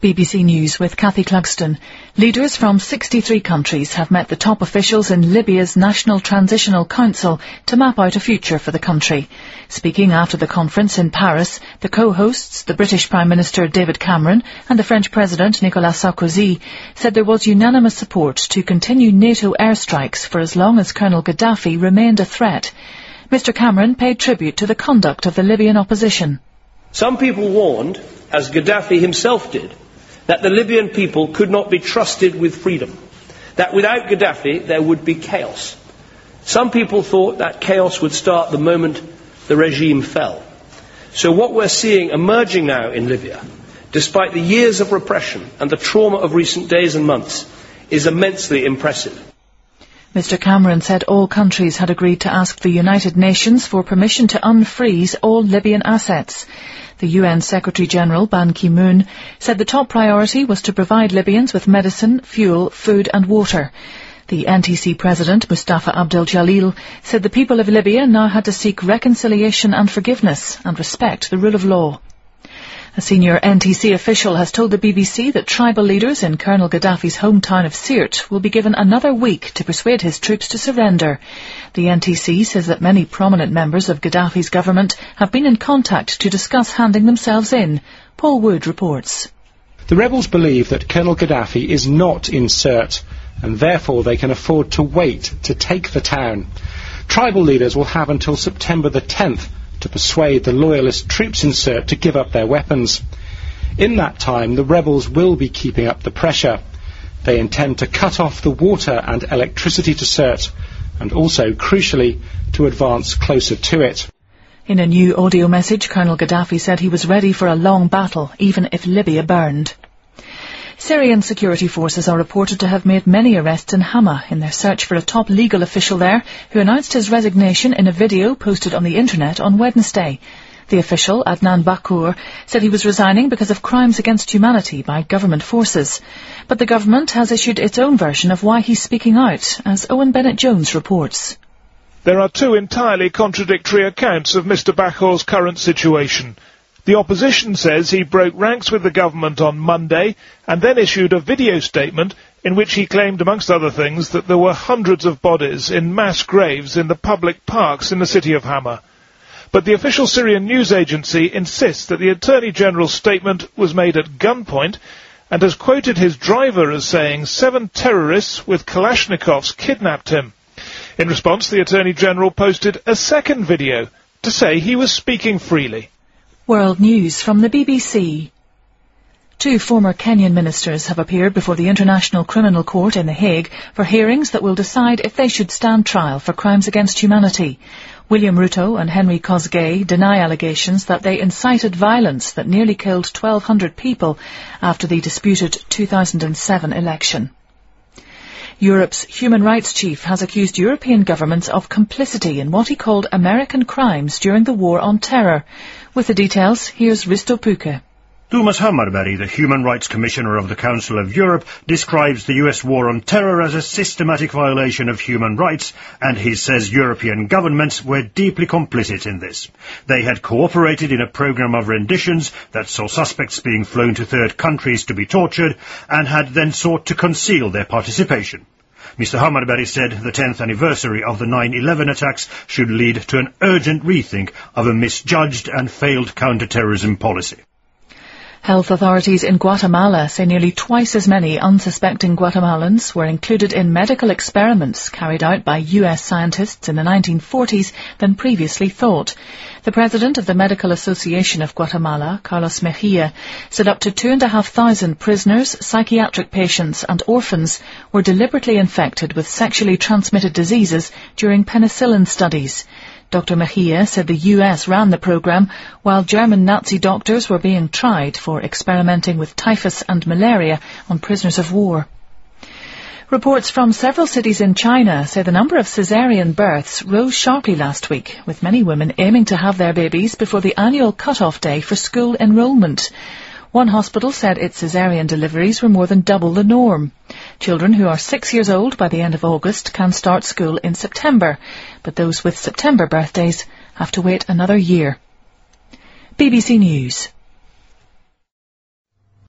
BBC News with Cathy Clugston. Leaders from 63 countries have met the top officials in Libya's National Transitional Council to map out a future for the country. Speaking after the conference in Paris, the co-hosts, the British Prime Minister David Cameron and the French President Nicolas Sarkozy, said there was unanimous support to continue NATO airstrikes for as long as Colonel Gaddafi remained a threat. Mr Cameron paid tribute to the conduct of the Libyan opposition. Some people warned, as Gaddafi himself did, that the Libyan people could not be trusted with freedom, that without Gaddafi there would be chaos. Some people thought that chaos would start the moment the regime fell. So what we're seeing emerging now in Libya, despite the years of repression and the trauma of recent days and months, is immensely impressive. Mr Cameron said all countries had agreed to ask the United Nations for permission to unfreeze all Libyan assets. The UN Secretary-General, Ban Ki-moon, said the top priority was to provide Libyans with medicine, fuel, food and water. The NTC President, Mustafa Abdel Jalil, said the people of Libya now had to seek reconciliation and forgiveness and respect the rule of law. A senior NTC official has told the BBC that tribal leaders in Colonel Gaddafi's hometown of Sirte will be given another week to persuade his troops to surrender. The NTC says that many prominent members of Gaddafi's government have been in contact to discuss handing themselves in. Paul Wood reports. The rebels believe that Colonel Gaddafi is not in Sirte, and therefore they can afford to wait to take the town. Tribal leaders will have until September the 10th to persuade the loyalist troops in Sirte to give up their weapons. In that time, the rebels will be keeping up the pressure. They intend to cut off the water and electricity to Sirte, and also, crucially, to advance closer to it. In a new audio message, Colonel Gaddafi said he was ready for a long battle, even if Libya burned. Syrian security forces are reported to have made many arrests in Hama in their search for a top legal official there who announced his resignation in a video posted on the internet on Wednesday. The official, Adnan Bakur, said he was resigning because of crimes against humanity by government forces. But the government has issued its own version of why he's speaking out, as Owen Bennett-Jones reports. There are two entirely contradictory accounts of Mr Bakur's current situation. The opposition says he broke ranks with the government on Monday and then issued a video statement in which he claimed, amongst other things, that there were hundreds of bodies in mass graves in the public parks in the city of Hama. But the official Syrian news agency insists that the Attorney General's statement was made at gunpoint and has quoted his driver as saying 7 terrorists with Kalashnikovs kidnapped him. In response, the Attorney General posted a second video to say he was speaking freely. World News from the BBC. 2 former Kenyan ministers have appeared before the International Criminal Court in The Hague for hearings that will decide if they should stand trial for crimes against humanity. William Ruto and Henry Kosgei deny allegations that they incited violence that nearly killed 1,200 people after the disputed 2007 election. Europe's human rights chief has accused European governments of complicity in what he called American crimes during the war on terror. With the details, here's Risto Pukka. Tuomas Hammarberg, the Human Rights Commissioner of the Council of Europe, describes the US war on terror as a systematic violation of human rights, and he says European governments were deeply complicit in this. They had cooperated in a program of renditions that saw suspects being flown to third countries to be tortured, and had then sought to conceal their participation. Mr Hammarberg said the 10th anniversary of the 9/11 attacks should lead to an urgent rethink of a misjudged and failed counter-terrorism policy. Health authorities in Guatemala say nearly twice as many unsuspecting Guatemalans were included in medical experiments carried out by US scientists in the 1940s than previously thought. The president of the Medical Association of Guatemala, Carlos Mejia, said up to 2,500 prisoners, psychiatric patients and orphans were deliberately infected with sexually transmitted diseases during penicillin studies. Dr Mejia said the US ran the programme while German Nazi doctors were being tried for experimenting with typhus and malaria on prisoners of war. Reports from several cities in China say the number of caesarean births rose sharply last week, with many women aiming to have their babies before the annual cut-off day for school enrolment. One hospital said its caesarean deliveries were more than double the norm. Children who are 6 years old by the end of August can start school in September, but those with September birthdays have to wait another year. BBC News.